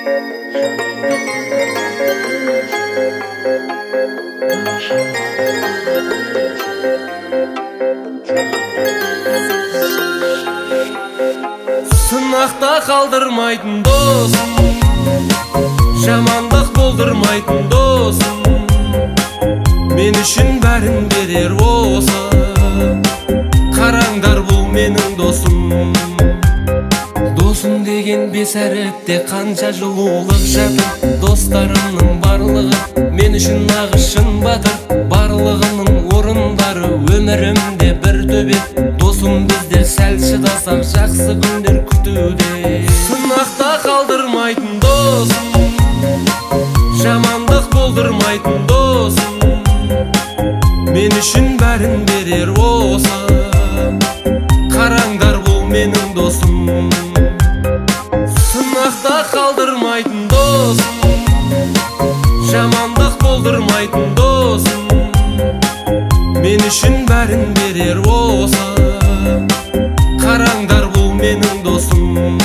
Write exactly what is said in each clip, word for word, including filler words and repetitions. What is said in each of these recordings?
Сынақта қалдырмайтын досым, жамандық болдырмайтын досым, мен үшін бәрін берер осы. Қараңдар, бұл менің досым. Досым деген бес әріпте қанша жылулық жатыр. Достарымның барлығы мен үшін нағыз шын батыр. Барлығының орындары өмірімде бір төбет. Досым, біздер сәл шыдасақ жақсы күндер күтуде. Сынақта қалдырмайтын досым, жамандық болдырмайтын досым, мен үшін бәрін берер осы. Қараңдар, бұл менің досым. Сынақта қалдырмайтын досым, жамандық болдырмайтын досым, мен үшін бәрін берер осы. Қараңдар, бұл менің досым.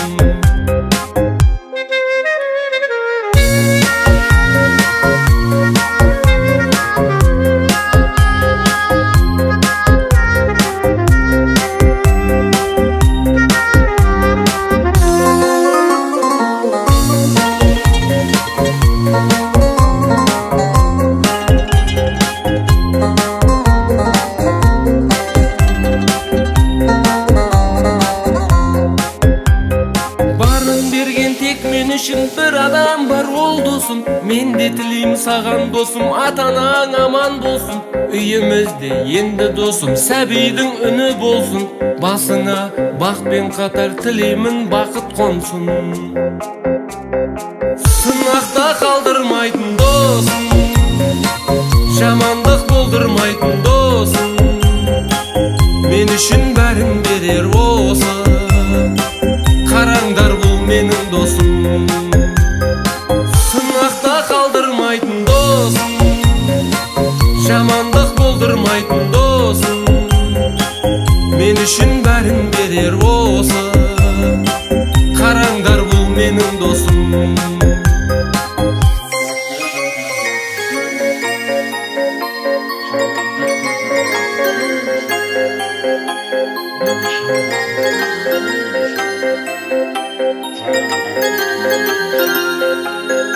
Мен үшін бір адам бар, ол досым. Мен де тілеймін саған досым, ата-анаң аман болсын. Үйімізде енді досым сәбидің үні болсын. Басыңа бақпен қатар тілеймін бақыт қонсын. Сынақта қалдырмайтын досым, жамандық болдырмайтын досым, мен үшін бәрін берер осы. Қараңдар, бұл менің досым. Сынақта қалдырмайтын досым, жамандық болдырмайтын досым, мен үшін бәрін берер осы. Қараңдар, бұл менің досым. Thank you.